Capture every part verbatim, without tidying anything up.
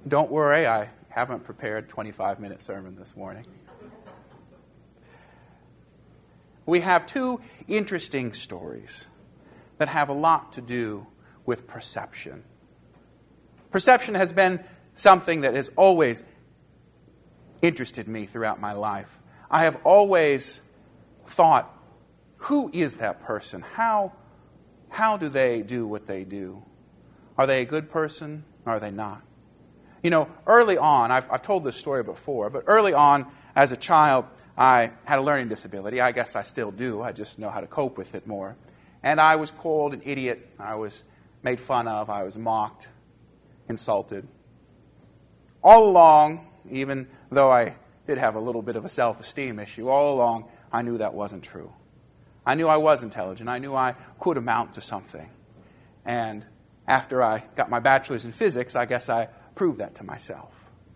Don't worry, I haven't prepared a twenty-five minute sermon this morning. We have two interesting stories that have a lot to do with perception. Perception has been something that has always interested me throughout my life. I have always thought, who is that person? How, how do they do what they do? Are they a good person or are they not? You know, early on, I've, I've told this story before, but early on as a child, I had a learning disability. I guess I still do. I just know how to cope with it more. And I was called an idiot. I was made fun of. I was mocked, insulted. All along, even though I did have a little bit of a self-esteem issue, all along I knew that wasn't true. I knew I was intelligent. I knew I could amount to something. And after I got my bachelor's in physics, I guess I proved that to myself.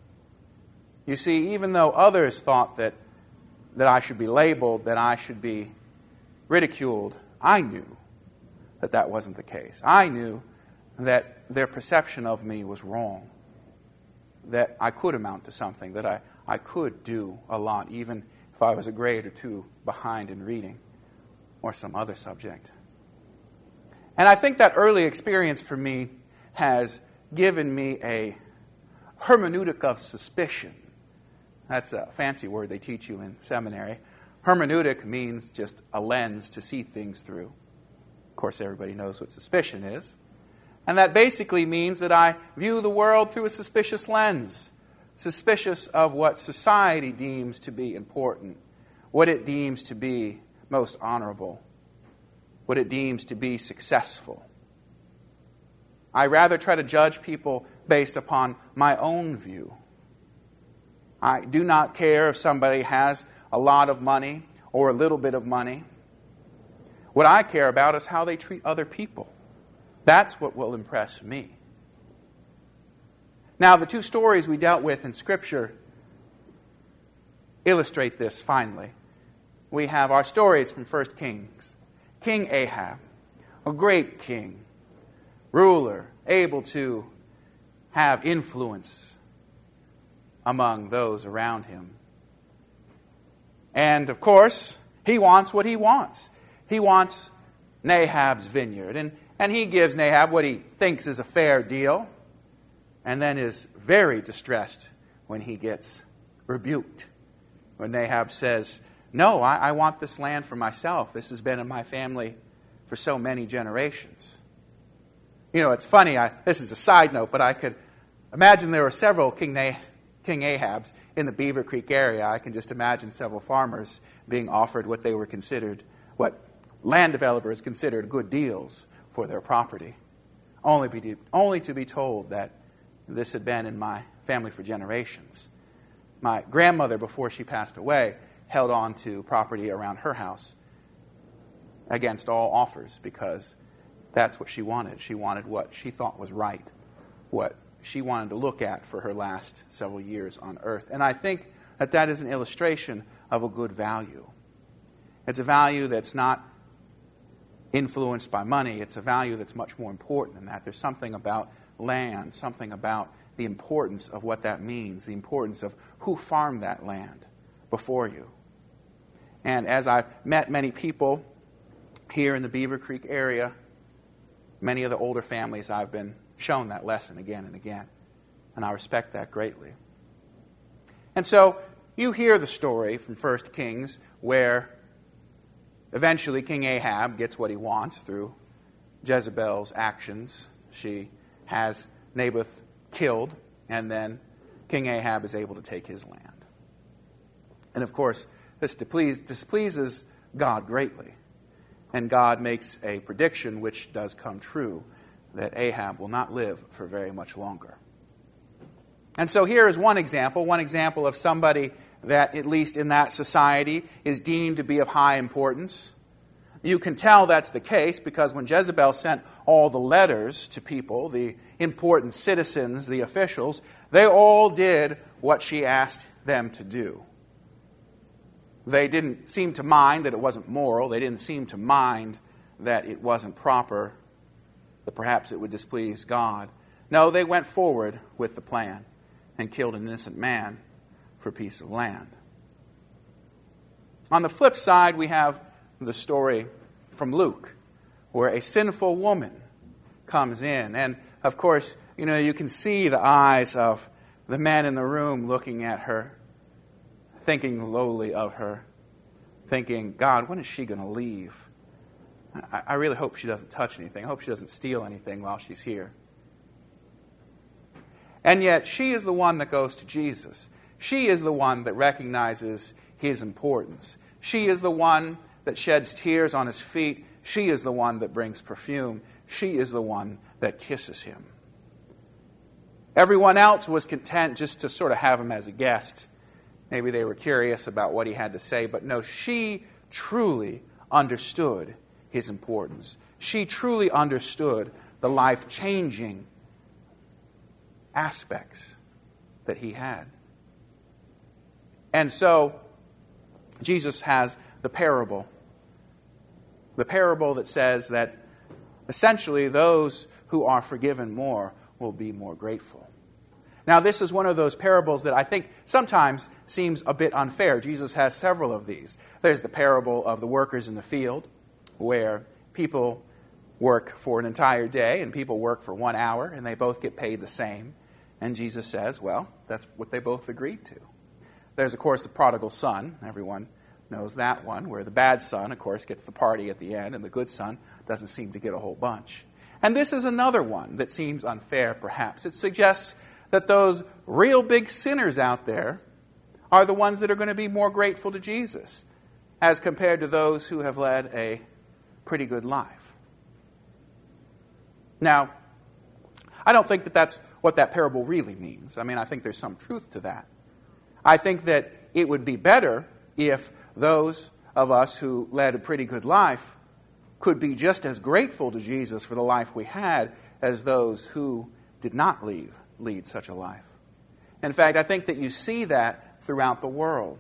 You see, even though others thought that, that I should be labeled, that I should be ridiculed, I knew that that wasn't the case. I knew that their perception of me was wrong, that I could amount to something, that I, I could do a lot, even if I was a grade or two behind in reading or some other subject. And I think that early experience for me has given me a hermeneutic of suspicion. That's a fancy word they teach you in seminary. Hermeneutic means just a lens to see things through. Of course, everybody knows what suspicion is. And that basically means that I view the world through a suspicious lens, suspicious of what society deems to be important, what it deems to be most honorable, what it deems to be successful. I rather try to judge people based upon my own view. I do not care if somebody has a lot of money or a little bit of money. What I care about is how they treat other people. That's what will impress me. Now, the two stories we dealt with in Scripture illustrate this finely. We have our stories from First Kings. King Ahab, a great king, ruler, able to have influence among those around him. And, of course, he wants what he wants. He wants Nahab's vineyard. And, and he gives Nahab what he thinks is a fair deal, and then is very distressed when he gets rebuked. When Nahab says, no, I, I want this land for myself. This has been in my family for so many generations. You know, it's funny, I, this is a side note, but I could imagine there were several King, nah, King Ahabs in the Beaver Creek area. I can just imagine several farmers being offered what they were considered, what land developers considered good deals for their property, only, be, only to be told that this had been in my family for generations. My grandmother, before she passed away, held on to property around her house against all offers because that's what she wanted. She wanted what she thought was right, what she wanted to look at for her last several years on earth. And I think that that is an illustration of a good value. It's a value that's not influenced by money. It's a value that's much more important than that. There's something about land, something about the importance of what that means, the importance of who farmed that land before you. And as I've met many people here in the Beaver Creek area, many of the older families, I've been shown that lesson again and again. And I respect that greatly. And so you hear the story from First Kings where eventually King Ahab gets what he wants through Jezebel's actions. She has Naboth killed, and then King Ahab is able to take his land. And of course, this displeases God greatly. And God makes a prediction which does come true, that Ahab will not live for very much longer. And so here is one example, one example of somebody that, at least in that society, is deemed to be of high importance. You can tell that's the case because when Jezebel sent all the letters to people, the important citizens, the officials, they all did what she asked them to do. They didn't seem to mind that it wasn't moral. They didn't seem to mind that it wasn't proper, that perhaps it would displease God. No, they went forward with the plan. and killed an innocent man for a piece of land. On the flip side, we have the story from Luke, where a sinful woman comes in. And, of course, you know, you can see the eyes of the men in the room looking at her, thinking lowly of her, thinking, God, when is she going to leave? I, I really hope she doesn't touch anything. I hope she doesn't steal anything while she's here. And yet, she is the one that goes to Jesus. She is the one that recognizes his importance. She is the one that sheds tears on his feet. She is the one that brings perfume. She is the one that kisses him. Everyone else was content just to sort of have him as a guest. Maybe they were curious about what he had to say, but no, she truly understood his importance. She truly understood the life-changing aspects that he had. And so, Jesus has the parable. The parable that says that essentially those who are forgiven more will be more grateful. Now, this is one of those parables that I think sometimes seems a bit unfair. Jesus has several of these. There's the parable of the workers in the field, where people work for an entire day and people work for one hour, and they both get paid the same. And Jesus says, well, that's what they both agreed to. There's, of course, the prodigal son. Everyone knows that one, where the bad son, of course, gets the party at the end, and the good son doesn't seem to get a whole bunch. And this is another one that seems unfair, perhaps. It suggests that those real big sinners out there are the ones that are going to be more grateful to Jesus as compared to those who have led a pretty good life. Now, I don't think that that's what that parable really means. I mean, I think there's some truth to that. I think that it would be better if those of us who led a pretty good life could be just as grateful to Jesus for the life we had as those who did not lead, lead such a life. In fact, I think that you see that throughout the world.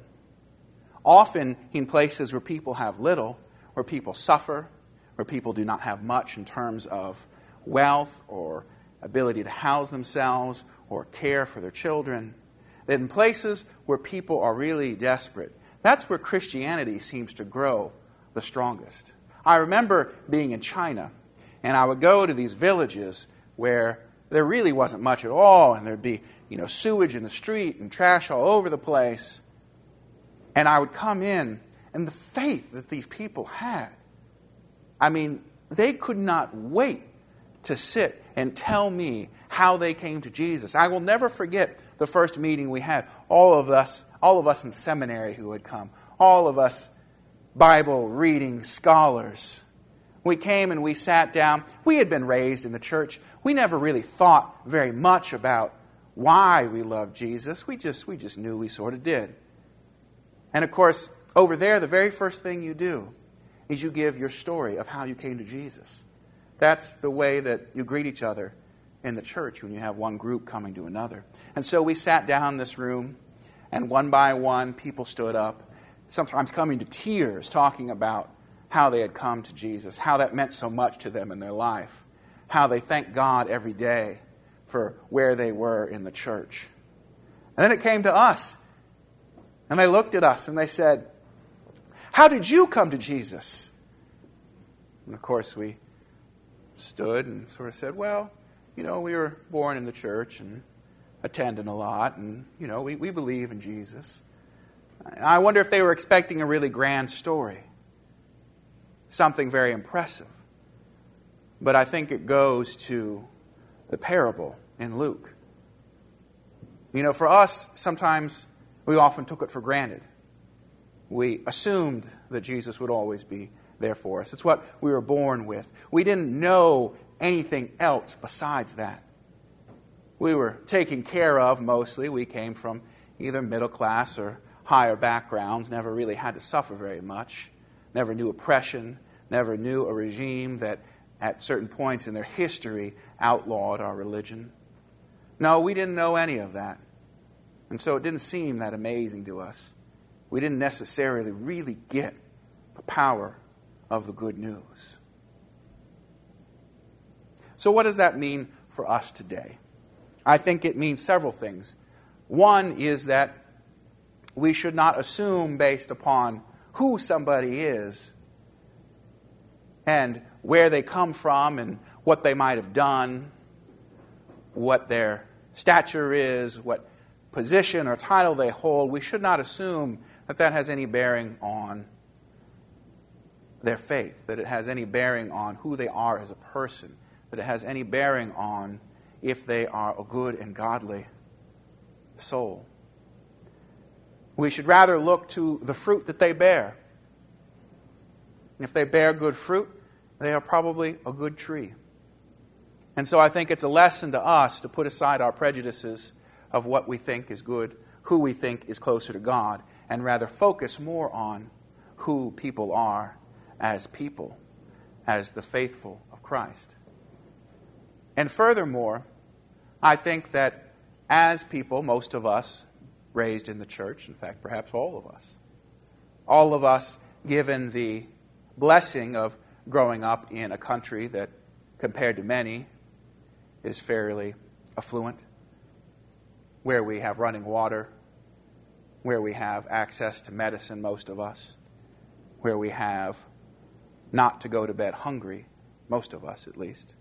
Often in places where people have little, where people suffer, where people do not have much in terms of wealth or ability to house themselves or care for their children, that in places where people are really desperate, that's where Christianity seems to grow the strongest. I remember being in China, and I would go to these villages where there really wasn't much at all, and there'd be, you know, sewage in the street and trash all over the place. And I would come in, and the faith that these people had, I mean, they could not wait to sit and tell me how they came to Jesus. I will never forget the first meeting we had. All of us, all of us in seminary who had come, all of us Bible reading scholars. We came and we sat down. We had been raised in the church. We never really thought very much about why we loved Jesus. We just, we just knew we sort of did. And of course, over there, the very first thing you do is you give your story of how you came to Jesus. That's the way that you greet each other in the church when you have one group coming to another. And so we sat down in this room, and one by one, people stood up, sometimes coming to tears, talking about how they had come to Jesus, how that meant so much to them in their life, how they thanked God every day for where they were in the church. And then it came to us, and they looked at us and they said, "How did you come to Jesus?" And of course we stood and sort of said, well, you know, we were born in the church and attending a lot, and, you know, we, we believe in Jesus. I wonder if they were expecting a really grand story, something very impressive. But I think it goes to the parable in Luke. You know, for us, sometimes we often took it for granted. We assumed that Jesus would always be there for us. It's what we were born with. We didn't know anything else besides that. We were taken care of mostly. We came from either middle class or higher backgrounds, never really had to suffer very much, never knew oppression, never knew a regime that at certain points in their history outlawed our religion. No, we didn't know any of that. And so it didn't seem that amazing to us. We didn't necessarily really get the power of the good news. So what does that mean for us today? I think it means several things. One is that we should not assume based upon who somebody is and where they come from and what they might have done, what their stature is, what position or title they hold. We should not assume that that has any bearing on their faith, that it has any bearing on who they are as a person, that it has any bearing on if they are a good and godly soul. We should rather look to the fruit that they bear. And if they bear good fruit, they are probably a good tree. And so I think it's a lesson to us to put aside our prejudices of what we think is good, who we think is closer to God, and rather focus more on who people are as people, as the faithful of Christ. And furthermore, I think that as people, most of us raised in the church, in fact, perhaps all of us, all of us given the blessing of growing up in a country that, compared to many, is fairly affluent, where we have running water, where we have access to medicine, most of us, where we have not to go to bed hungry, most of us at least,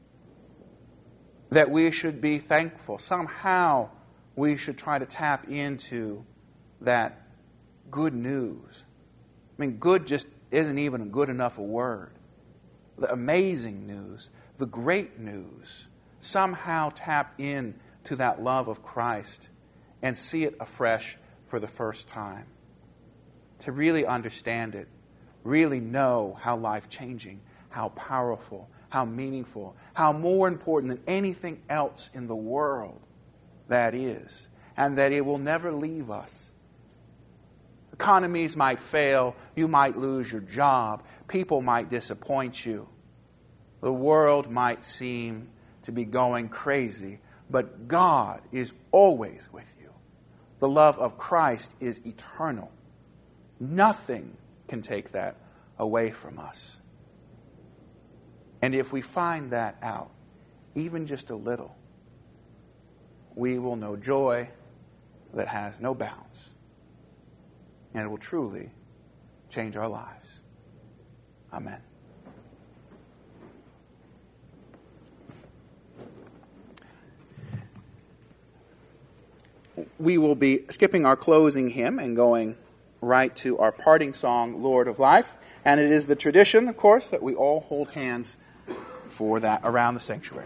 that we should be thankful. Somehow we should try to tap into that good news. I mean, good just isn't even a good enough a word. The amazing news, the great news. Somehow tap in to that love of Christ and see it afresh for the first time. To really understand it, really know how life-changing, how powerful, how meaningful, how more important than anything else in the world that is, and that it will never leave us. Economies might fail, you might lose your job, people might disappoint you, the world might seem to be going crazy, but God is always with you. The love of Christ is eternal. Nothing can take that away from us. And if we find that out, even just a little, we will know joy that has no bounds. And it will truly change our lives. Amen. We will be skipping our closing hymn and going right to our parting song, Lord of Life. And it is the tradition, of course, that we all hold hands for that around the sanctuary.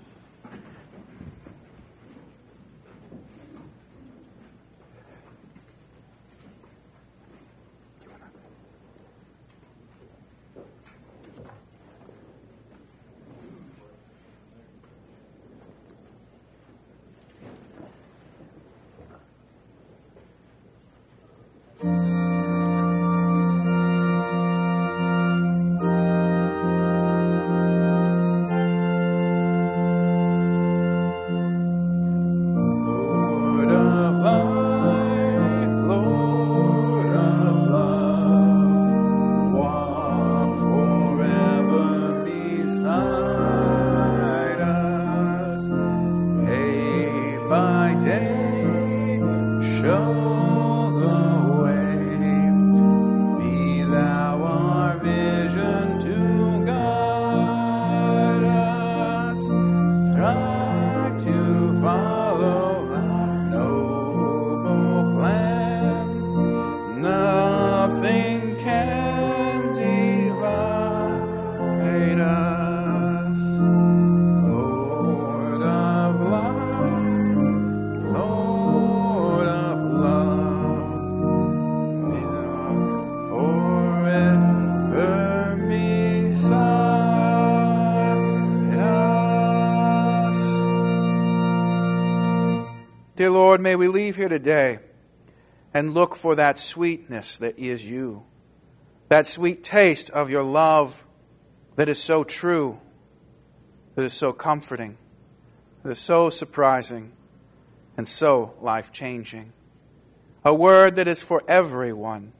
Dear Lord, may we leave here today and look for that sweetness that is you, that sweet taste of your love that is so true, that is so comforting, that is so surprising, and so life-changing. A word that is for everyone.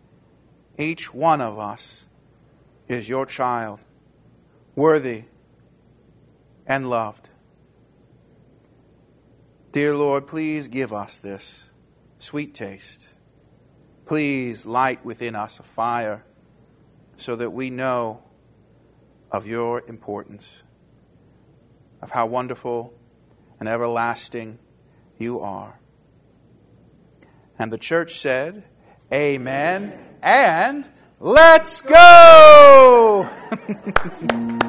Each one of us is your child, worthy and loved. Dear Lord, please give us this sweet taste. Please light within us a fire so that we know of your importance, of how wonderful and everlasting you are. And the church said, Amen, and let's go!